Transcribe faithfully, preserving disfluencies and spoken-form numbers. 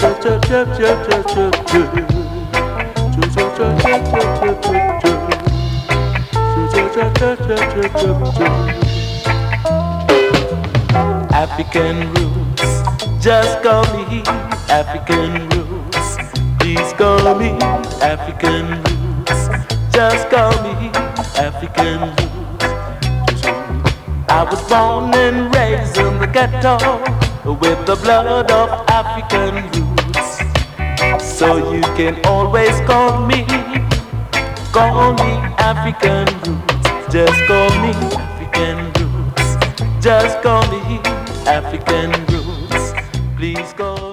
African roots, just call me African roots. Please call me African roots. Just call me African roots. I was born and raised in the ghetto with the blood of African roots. So you can always call me, call me African roots. Just call me African roots. Just call me African roots. Please call